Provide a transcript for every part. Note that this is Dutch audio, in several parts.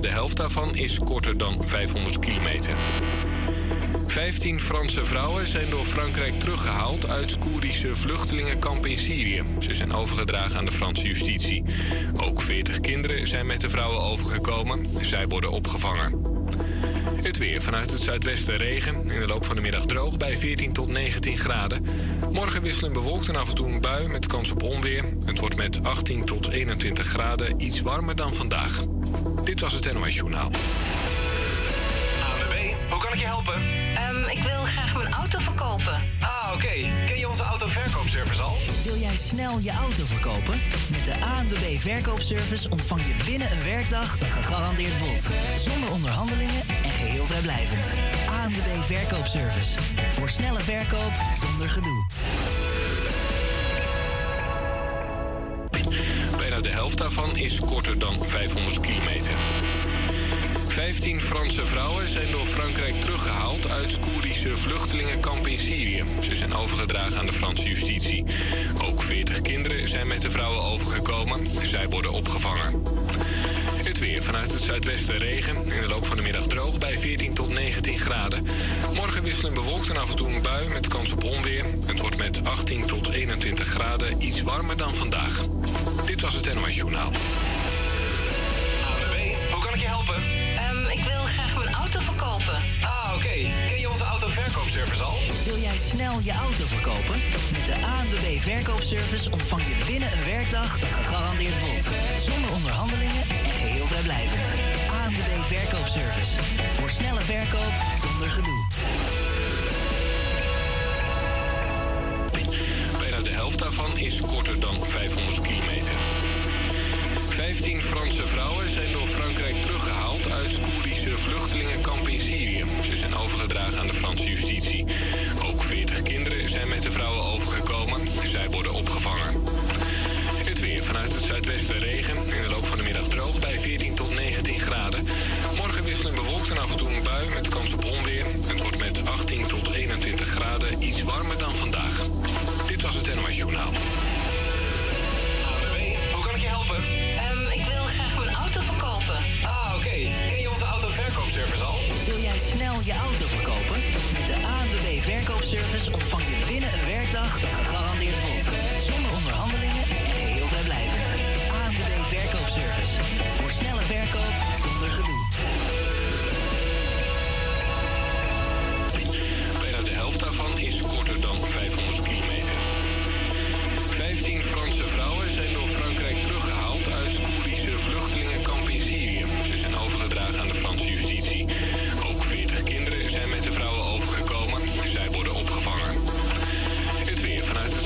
de helft daarvan is korter dan 500 kilometer. 15 Franse vrouwen zijn door Frankrijk teruggehaald uit Koerdische vluchtelingenkampen in Syrië. Ze zijn overgedragen aan de Franse justitie. Ook 40 kinderen zijn met de vrouwen overgekomen. Zij worden opgevangen. Het weer. Vanuit het zuidwesten regen. In de loop van de middag droog bij 14 tot 19 graden. Morgen wisselend bewolkt en af en toe een bui met kans op onweer. Het wordt met 18 tot 21 graden iets warmer dan vandaag. Dit was het NOS Journaal. ANWB, hoe kan ik je helpen? Ik wil graag mijn auto verkopen. Ah, oké. Ken je onze autoverkoopservice al? Wil jij snel je auto verkopen? Met de ANWB Verkoopservice ontvang je binnen een werkdag een gegarandeerd bod. Zonder onderhandelingen en geheel vrijblijvend. ANWB Verkoopservice. Voor snelle verkoop zonder gedoe. Bijna de helft daarvan is korter dan 500 kilometer. 15 Franse vrouwen zijn door Frankrijk teruggehaald uit Koerdische vluchtelingenkampen in Syrië. Ze zijn overgedragen aan de Franse justitie. Ook 40 kinderen zijn met de vrouwen overgekomen. Zij worden opgevangen. Het weer. Vanuit het zuidwesten regen. In de loop van de middag droog bij 14 tot 19 graden. Morgen wisselend bewolkt en af en toe een bui met kans op onweer. Het wordt met 18 tot 21 graden iets warmer dan vandaag. Dit was het NOS Journaal. ANWB, hoe kan ik je helpen? Ik wil graag mijn auto verkopen. Ah, oké. Ken je onze autoverkoopservice al? Wil jij snel je auto verkopen? Met de ANWB Verkoopservice ontvang je binnen een werkdag een gegarandeerd bod. Zonder onderhandelingen en geheel vrijblijvend. ANWB Verkoopservice. Voor snelle verkoop zonder gedoe. Bijna de helft daarvan is korter dan 500 kilometer. 15 Franse vrouwen zijn door Frankrijk teruggehaald uit Koerdische vluchtelingenkampen in Syrië. Ze zijn overgedragen aan de Franse justitie. Ook 40 kinderen zijn met de vrouwen overgekomen. Zij worden opgevangen. Het weer. Vanuit het zuidwesten regen. In de loop van de middag droog bij 14 tot 19 graden. Morgen wisselend bewolkt en af en toe een bui met kans op onweer. Het wordt met 18 tot 21 graden iets warmer dan vandaag. Dit was het NOS Journaal. ANWB, hoe kan ik je helpen? Ik wil graag mijn auto verkopen. Ah, oké. Ken je onze autoverkoopservice al? Wil jij snel je auto verkopen? Met de ANWB Verkoopservice ontvang je binnen een werkdag een gegarandeerd bod. Zonder onderhandelingen en geheel vrijblijvend. ANWB Verkoopservice. Voor snelle verkoop zonder gedoe. Bijna de helft daarvan is korter dan 500 kilometer. 15 Franse vrouwen zijn door Frankrijk teruggehaald uit Koerdische vluchtelingenkampen in Syrië. Ze zijn overgedragen aan de Franse justitie. Ook 40 kinderen zijn met de vrouwen overgekomen. Zij worden opgevangen. Het weer. Vanuit het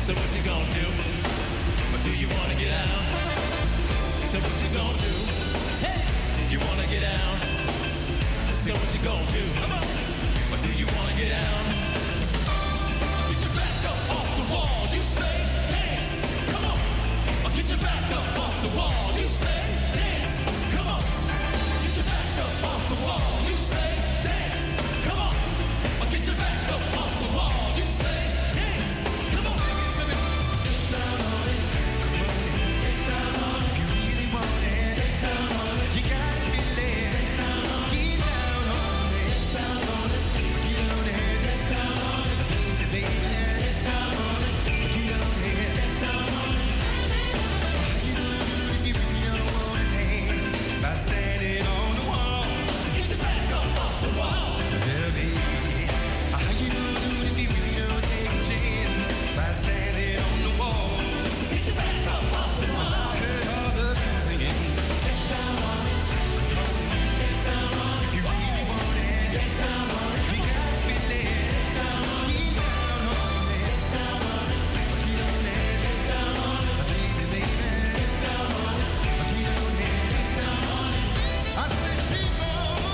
So what you gonna do? Or do you wanna get out? So what you gonna do? Hey, do you wanna get out? So what you gonna do? Come on. Or do you wanna get out? Get your back up off the wall. You say dance. Come on. Or get your back up off the wall. You say dance. Come on. Get your back up off the wall. You say dance. Come on. Or get your back up off the wall. You say dance. Come on. Get down on it. Come on. Get down on it. If you really want it. Get down on it. You gotta feel it. Get down on it. Get down on it. Get down on it. Get on it. Get down on it. Baby, get down on it. Get on it. Get down on it. You know if you really don't want to dance by standing on the wall. Get your back up off the wall. Tell me, how you gonna do it if you really don't take a chance by standing on the wall? So get your back up off the wall. I heard all the people singing. Get down on it. Come on, get down on it. If you really want it, get down on it. You gotta feel it. Get down on it. Get down on it. Get down on it. Get on it. Get down on it. Baby, baby, get down on it. Get on it. Get down on it. I said, people,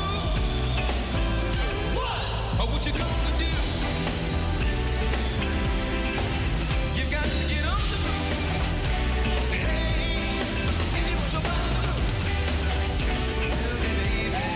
what you gonna do? You got to get on the move. Hey, if you want your body to move, tell me, baby,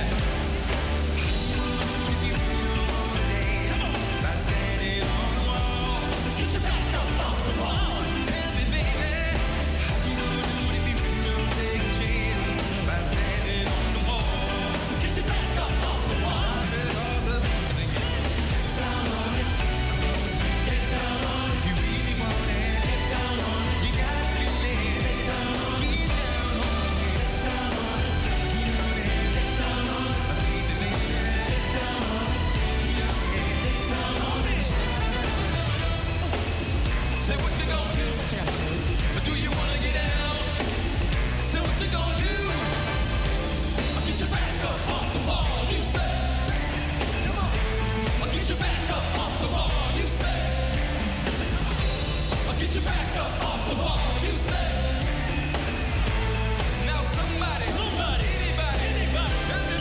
if you really don't wanna dance, come on, by standing on the wall. So get your back up off the wall. Tell me, baby, how you gonna do it if you really don't take a chance by standing on the wall? So get your back up off the wall. I heard all the people singing. Get down on it. Get down on it. If you really want it, get down on it. You gotta feel it. Get down on it. Get down on it. Get down on it. Get on it. Get down on it. Baby, baby, get down on it. Get on it. Get down on it. Say what you gonna do. Or do you wanna get down? Say what you gonna do. Or get your back up off the wall. You say. Come on. Or get your back up off the wall. You say. Or get your back up off the wall. You say. Now somebody, anybody, everybody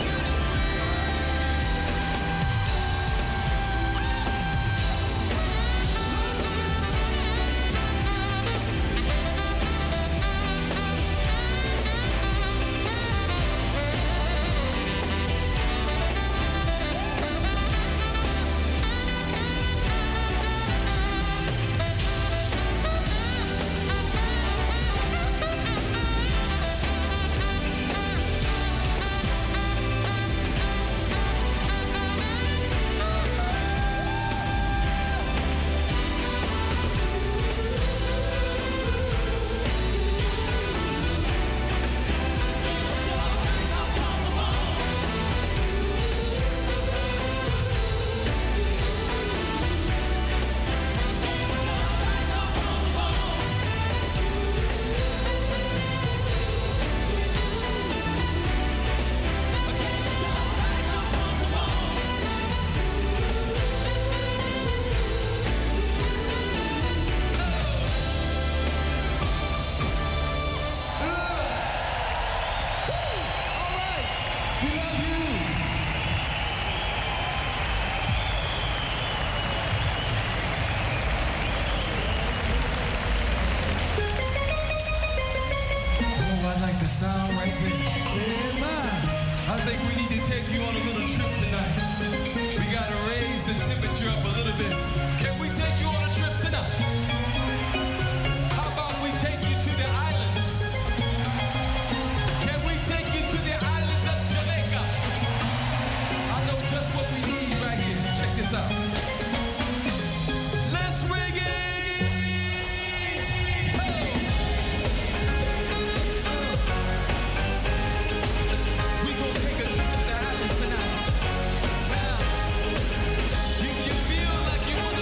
feel like you want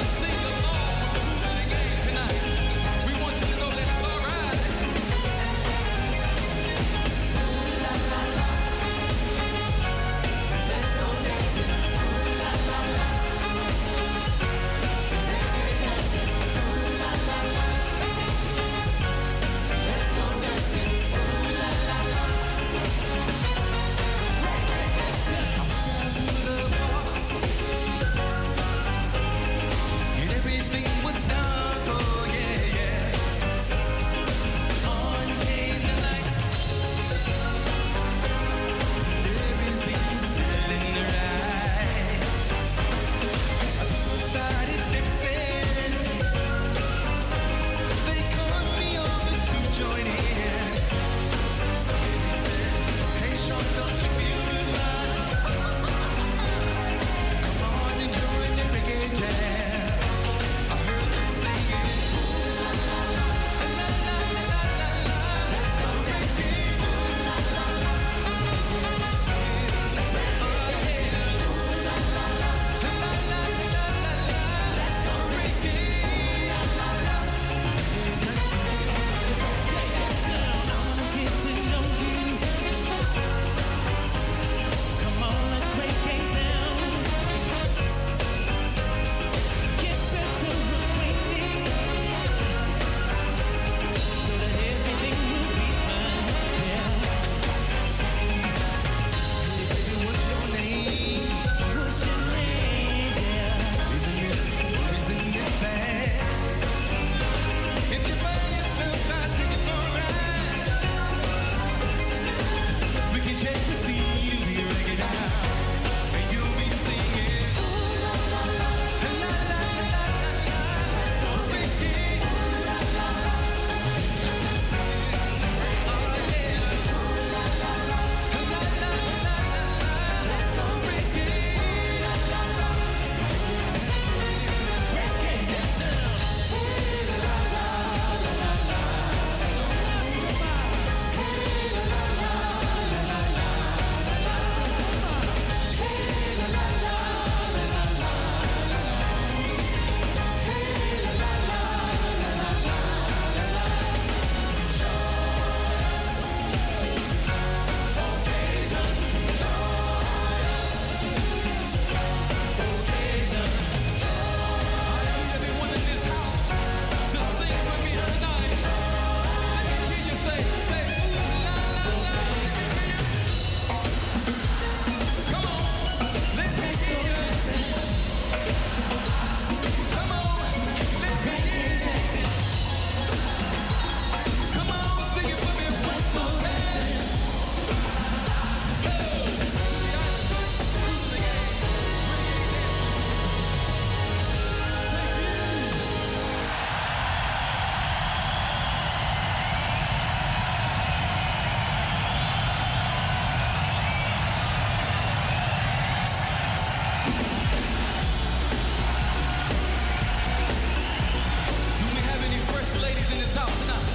this house tonight.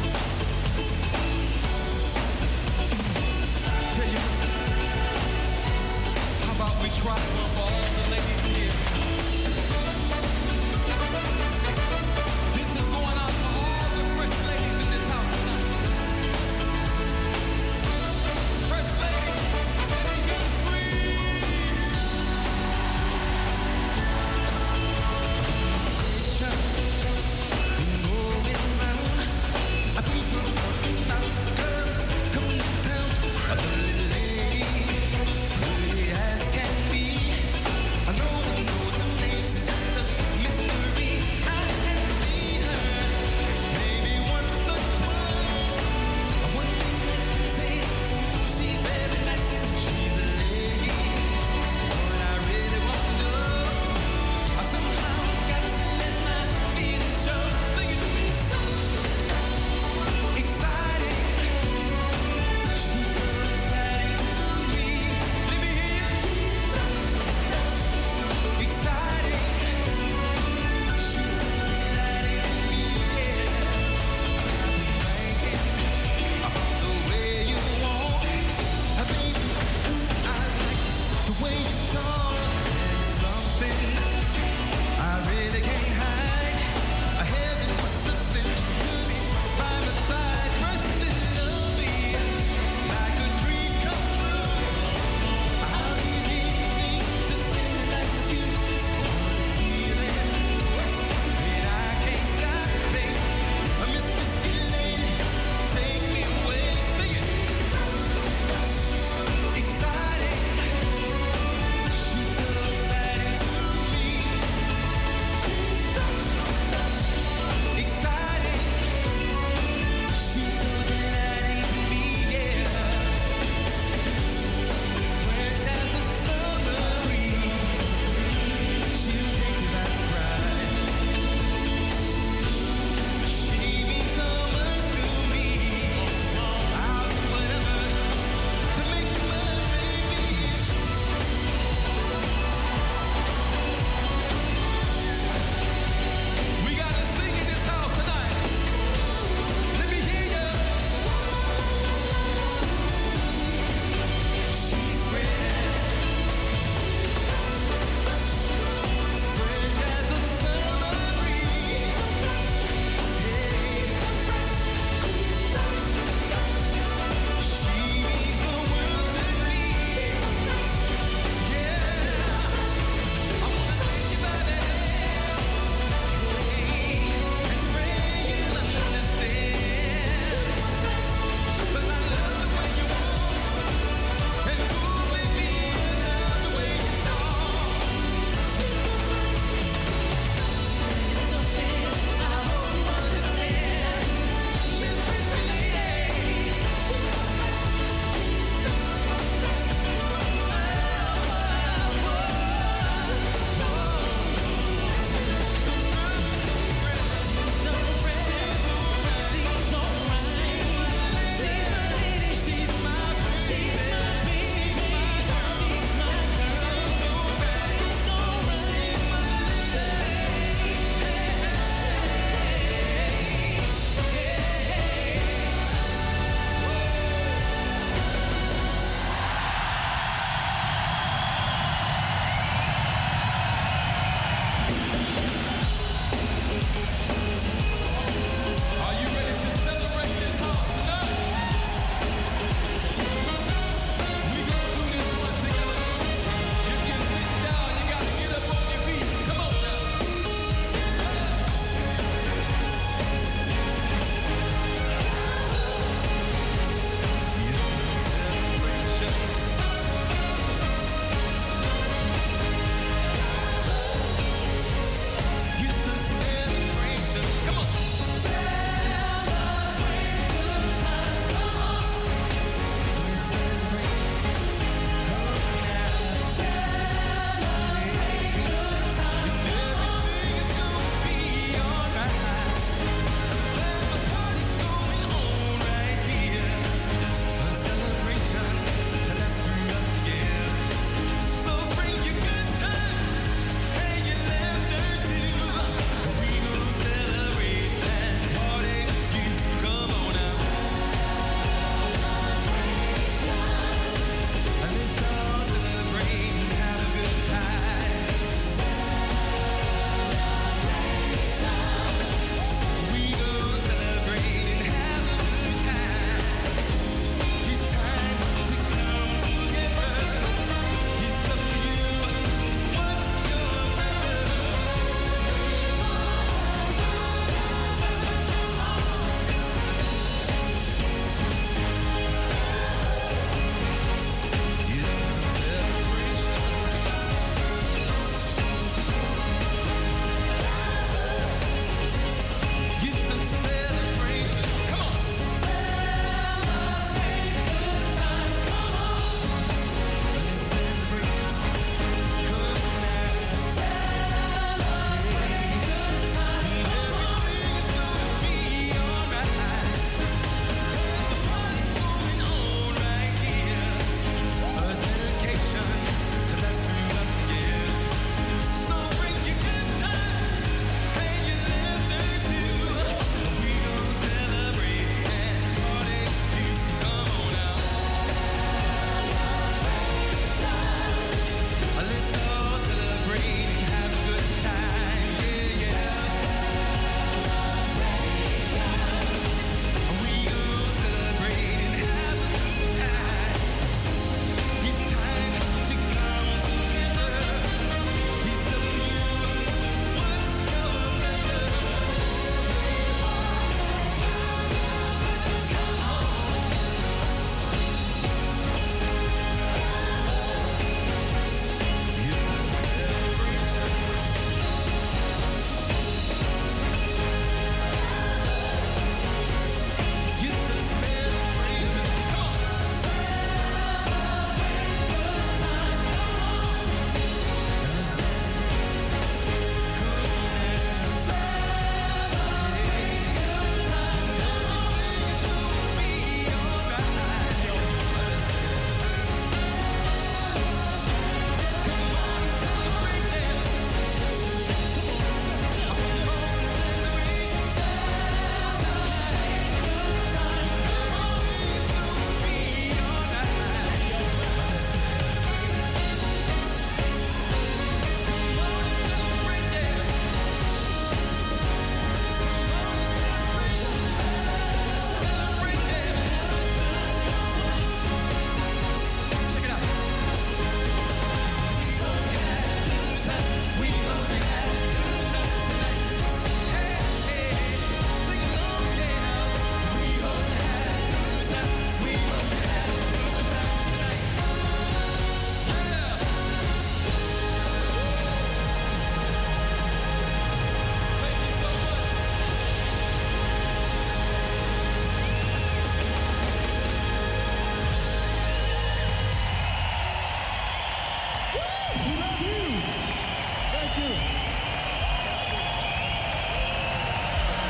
Tell you, how about we try one for all the ladies here? This is going out for all the fresh ladies in this house tonight. Fresh ladies, let me get a scream. Been going round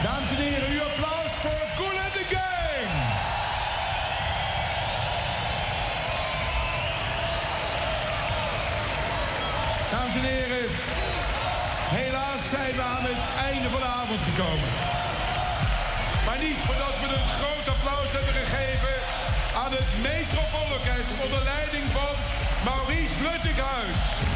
Dames en heren, uw applaus voor Kool and the Gang. Dames en heren, helaas zijn we aan het einde van de avond gekomen. Maar niet voordat we een groot applaus hebben gegeven aan het Metropoolorkest onder leiding van Maurice Luttighuis.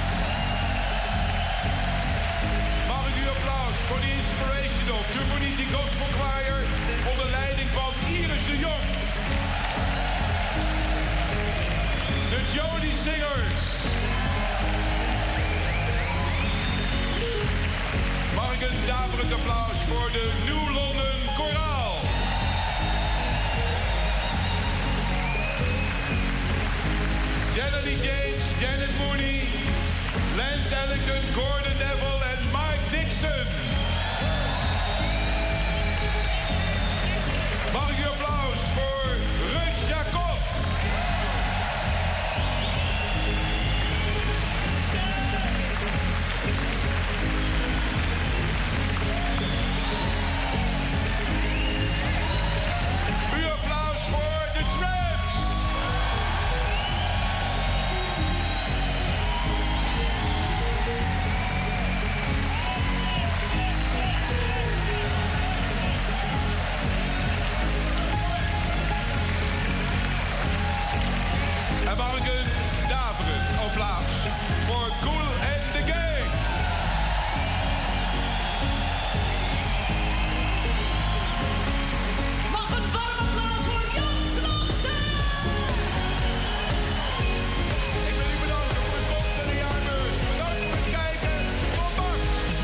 Mag ik u applaus voor de Inspirational Community Gospel Choir onder leiding van Iris de Jong. De Jody Singers. Mag ik een daverend applaus voor de New London Koraal. Janet James, Janet Mooney, Lance Ellington, Gordon Neville en Mike Dixon. Mag ik u applaus voor Rut Jacob. Uw applaus voor de Tramps. En mag ik een daverend applaus voor Kool and the Gang. Mag een warm applaus voor Jan Slachter! Ik wil u bedanken voor de komst naar de jaarbeurs. Bedankt voor het kijken. Tot Max.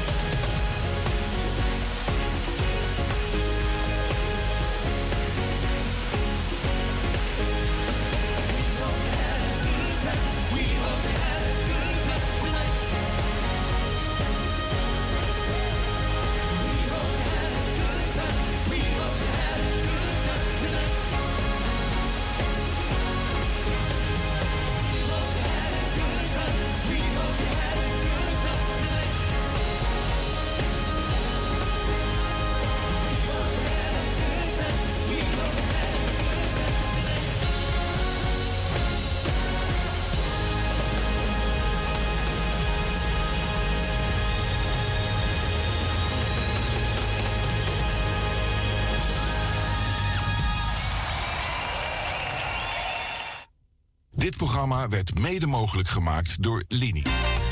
Dit programma werd mede mogelijk gemaakt door Lini.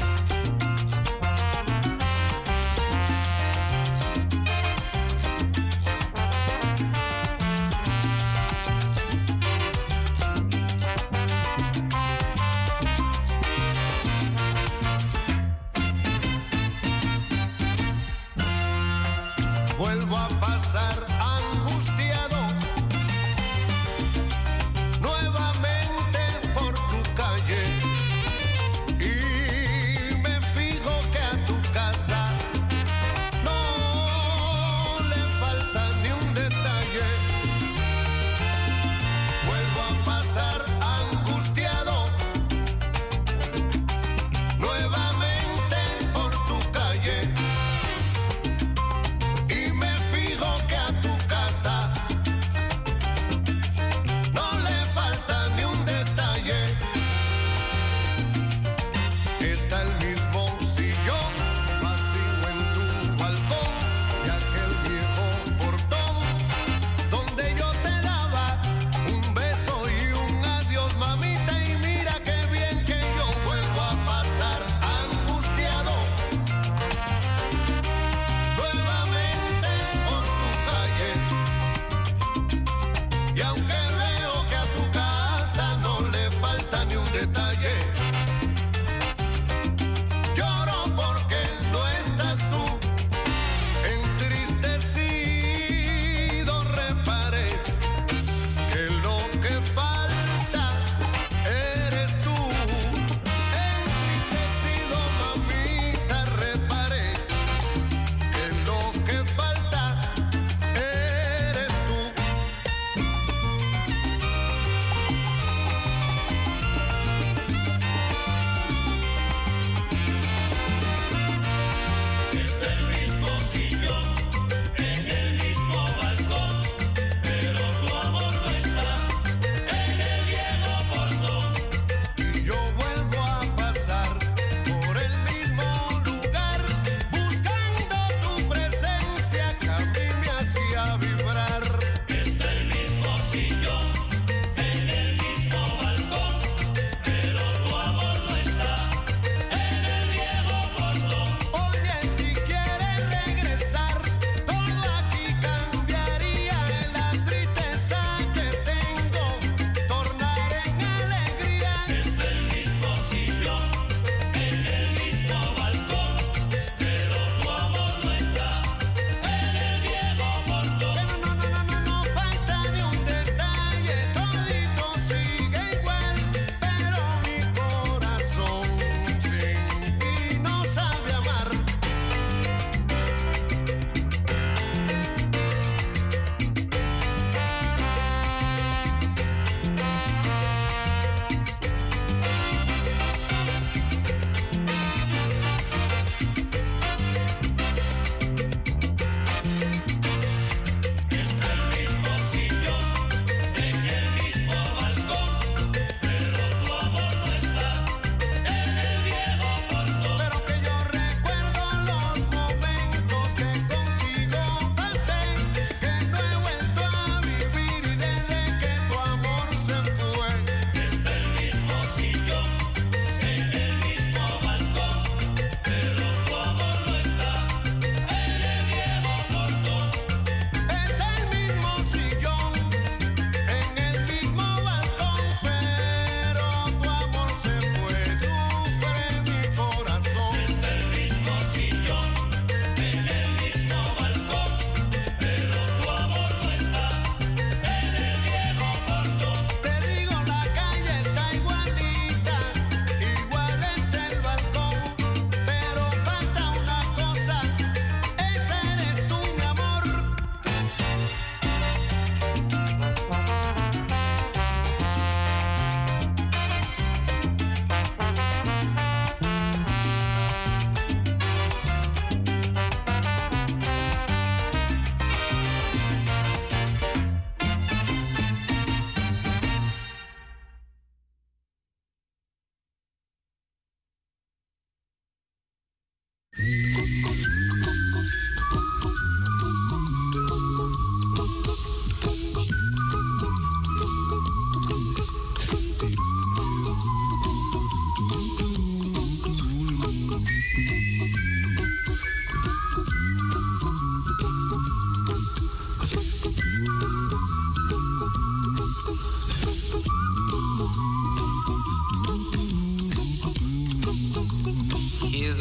Vuelvo a pasar angustiado nuevamente por tu calle y me fijo que a tu casa no le falta ni un detalle. Vuelvo a pasar angustiado nuevamente por tu calle y me fijo que a tu casa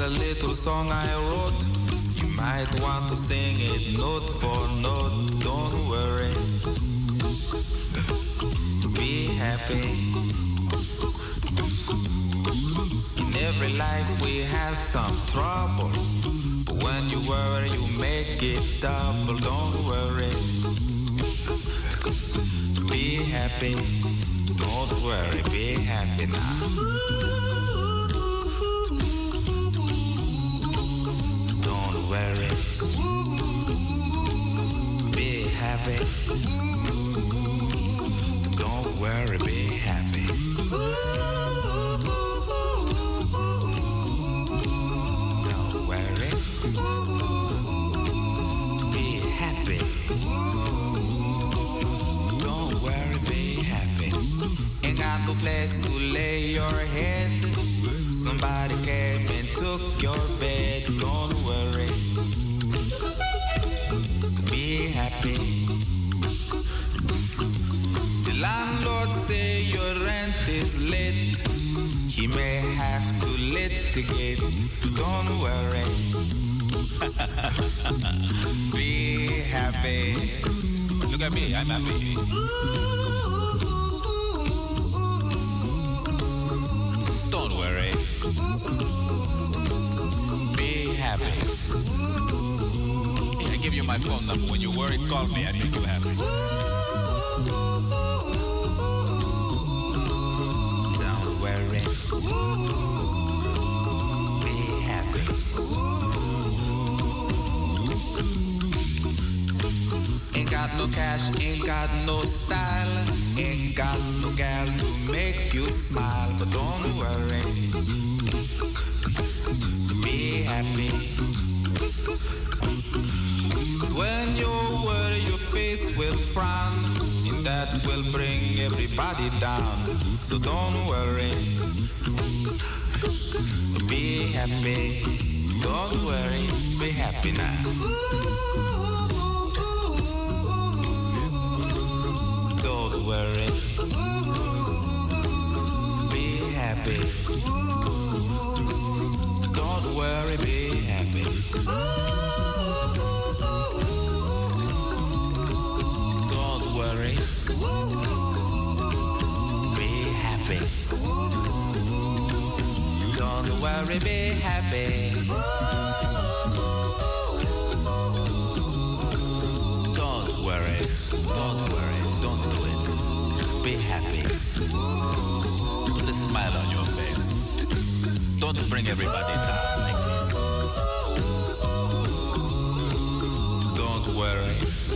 a little song I wrote. You might want to sing it note for note. Don't worry. Be happy. In every life we have some trouble. But when you worry, you make it double. Don't worry. Be happy. Don't worry. Be happy now. Don't worry. Be happy. Don't worry, be happy. Don't worry. Be happy. Don't worry, be happy. Ain't got no place to lay your head. Somebody came and took your bed. Don't worry. Be happy. The landlord say your rent is late. He may have to litigate. Don't worry. Be happy. Look at me, I'm happy. Don't worry. Be happy. I give you my phone number. When you worry, call me. I make you happy. Don't worry. Be happy. Ain't got no cash, ain't got no style, ain't got no gal to make you smile, but don't worry. Be happy. Cause when you worry, your face will frown, and that will bring everybody down. So don't worry. Be happy. Don't worry. Be happy now. Don't worry. Be happy. Don't worry, be happy. Don't worry. Be happy. Don't worry, be happy. Don't worry. Don't worry. Don't do it. Be happy. Put a smile on your face. Don't bring everybody down like this. Don't worry.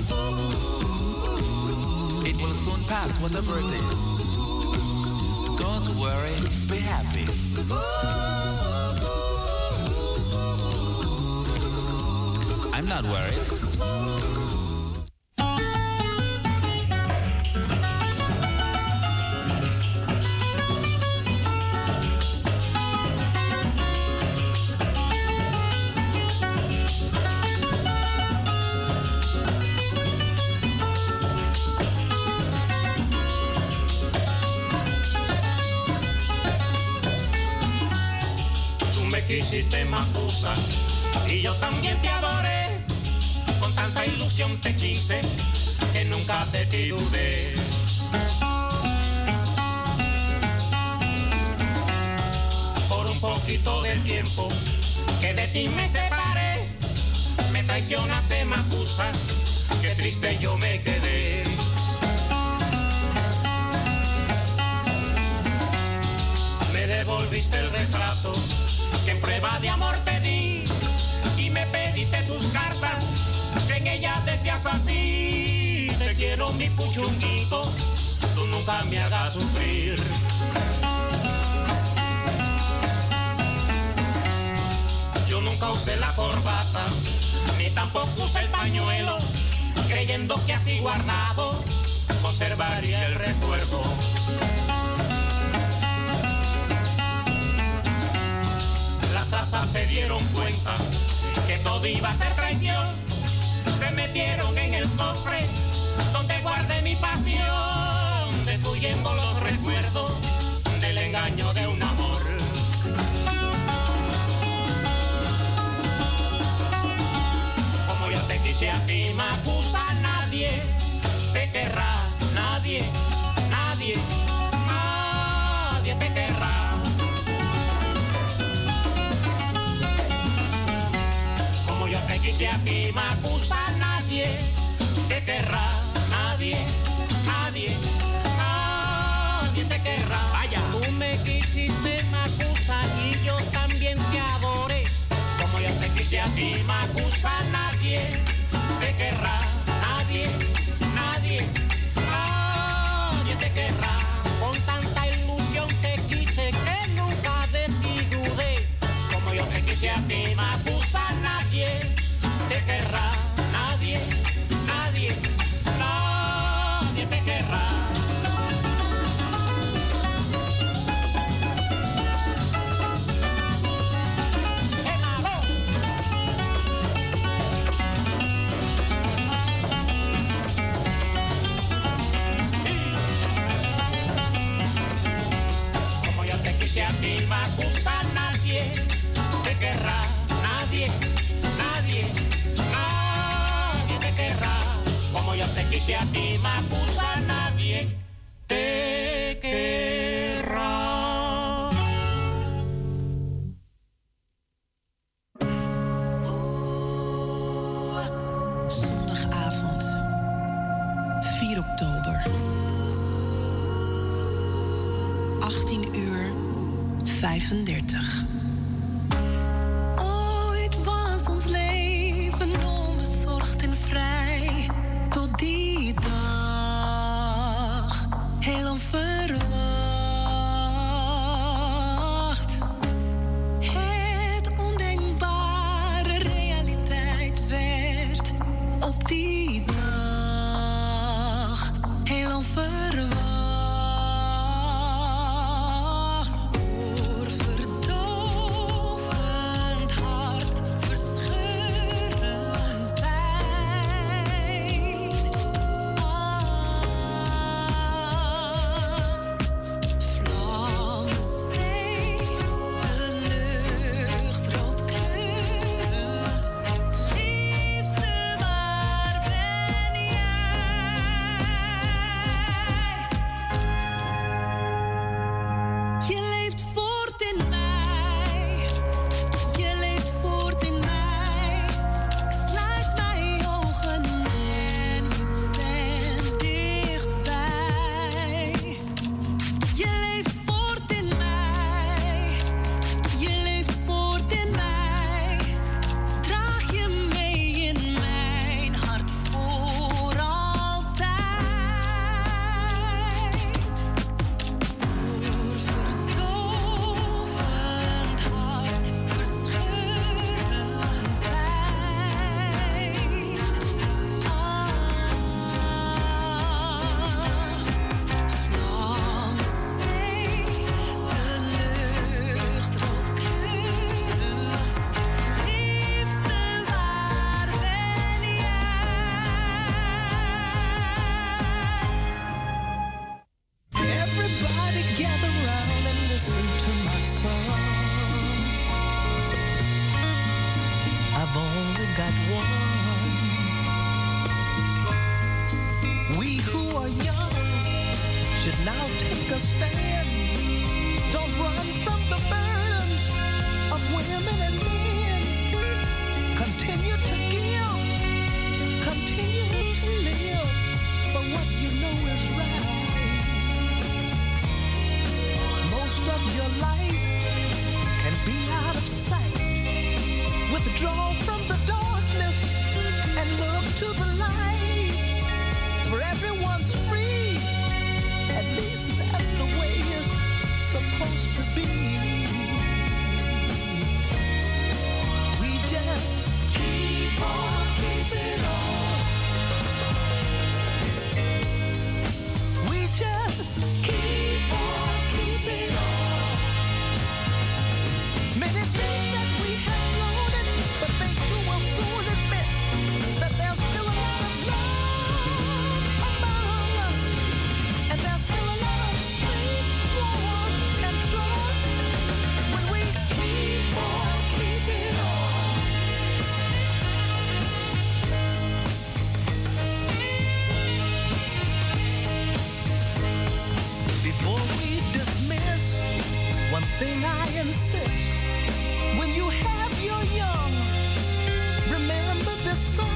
It will soon pass, whatever it is. Don't worry, be happy. I'm not worried. Quisiste Macusa y yo también te adoré, con tanta ilusión te quise que nunca de ti dudé. Por un poquito de tiempo que de ti me separé, me traicionaste Macusa, qué triste yo me quedé. Me devolviste el retrato que en prueba de amor te di, y me pediste tus cartas, que en ellas decías así: te quiero mi puchunguito, tú nunca me hagas sufrir. Yo nunca usé la corbata, ni tampoco usé el pañuelo, creyendo que así guardado conservaría el recuerdo. Se dieron cuenta que todo iba a ser traición, se metieron en el cofre donde guardé mi pasión, destruyendo los recuerdos del engaño de un amor. ti me acusa nadie, te querrá nadie, nadie, nadie te querrá. Vaya, tú me quisiste, me acusa y yo también te adoré. Como yo te quise a ti, me acusa nadie, te querrá nadie, nadie, nadie te querrá. Con tanta ilusión te quise que nunca de ti dudé. Como yo te quise a ti, me acusa nadie, te querrá nadie, nadie, nadie te querrá. Si a ti me acusa nadie, te querrá nadie, nadie, nadie te querrá. Como yo te quise a ti me acusa nadie, te querrá. Zondagavond, 4 oktober. 18:35. Ooit was ons leven onbezorgd en vrij. Tot die dag, heel onverwacht. Het ondenkbare realiteit werd op die dag, heel onverwacht. thing I insist. When you have your young, remember this song.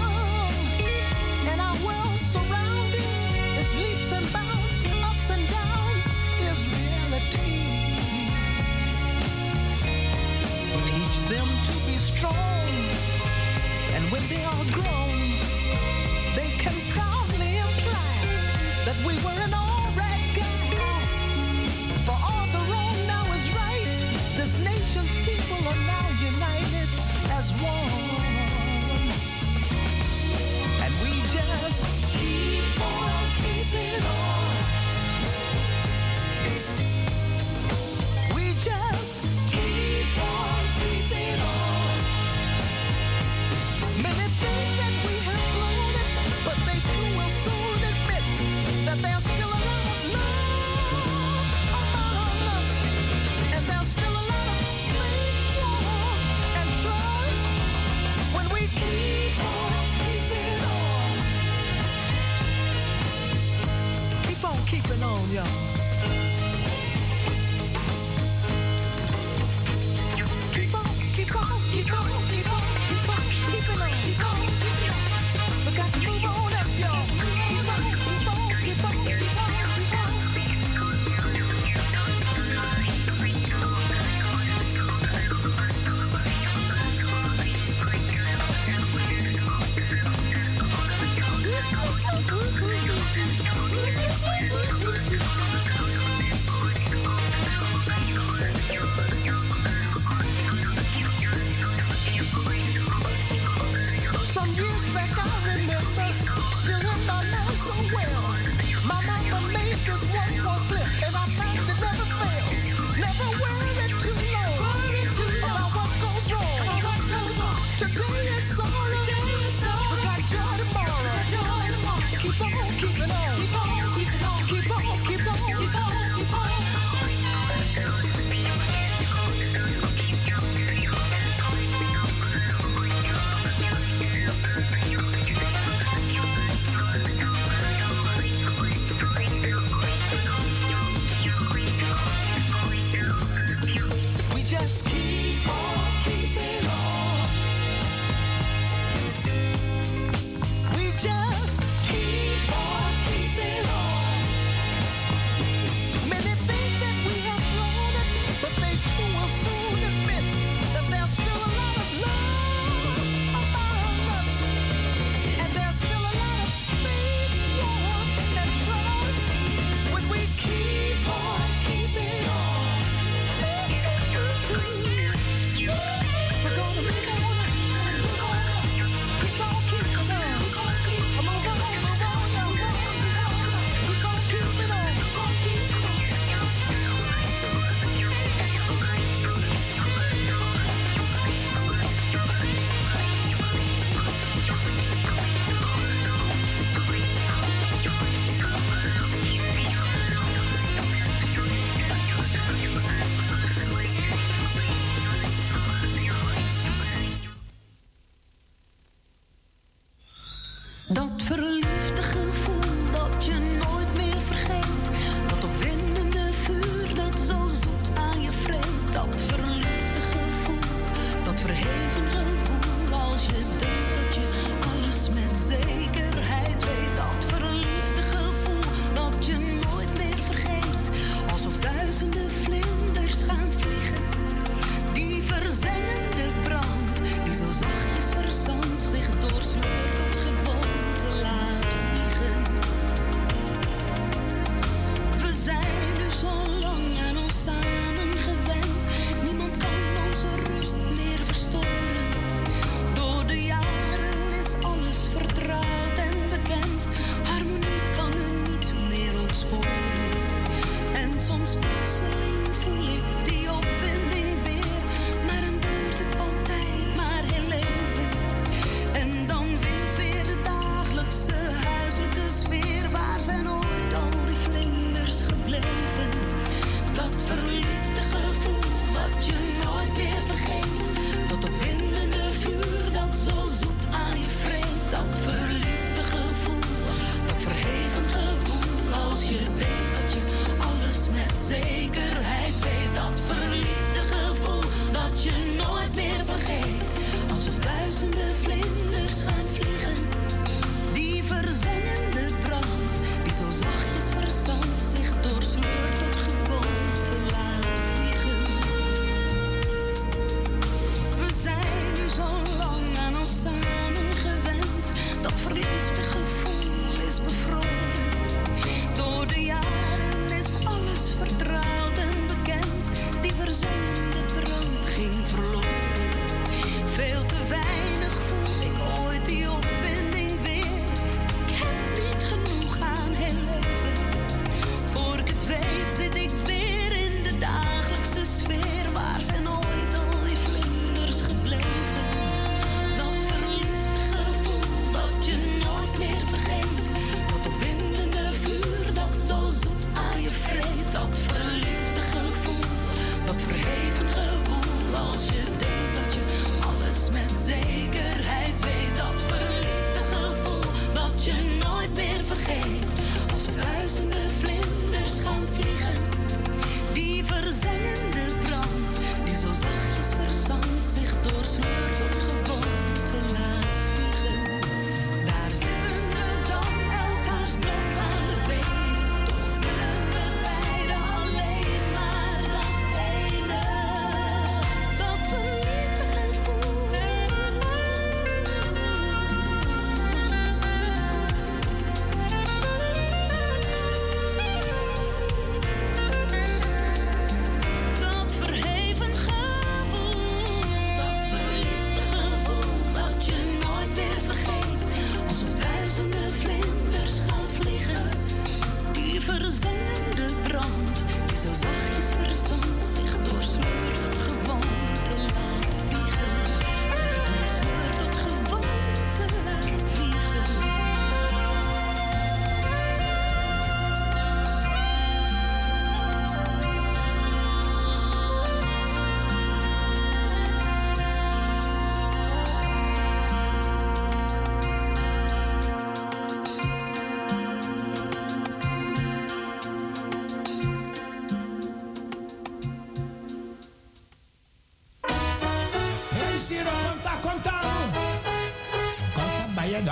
on, y'all. Keep on, keep on, keep on, keep on, keep on, keep it on, keep on, keep it on. We got to move on up, y'all. Keep on, keep on, keep on, keep on, keep on. Some years back I remember, still in my mind so well. My mama made this one more clip, and I found it never fails. Never wear it too long, about what goes wrong. Today it's sorrow, we got joy tomorrow. Keep on, keep it on, keep on, keep it on, keep on, keep on, keep on, keep on.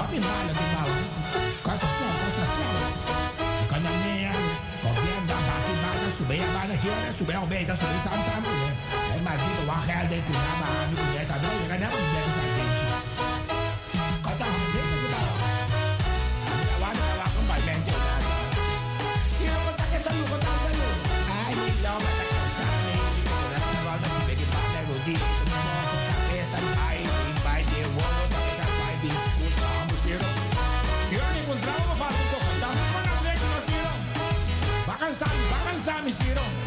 papi mala di mau. Cosa sta? Kan dan meer. Kopien dan baki bana subaya bana kira subaya obeda subaya sam-sam. Maar die te wachten al dit na maar nu net dat je kan hebben net dat ding. Kata dit te doen. Wan wacht bij mensen daar. Zie je wat ik zeg nu wat ik zeg. Ai niet laat maar dat kan zijn. Dat is wel dat je beetje pakken door die. Maar dat is dan bij de world dat ik bij die goed aan moet zien. Hier niet moet trouwen van de kop. Dan moet je naar weg naar zien. Bakan sami siro.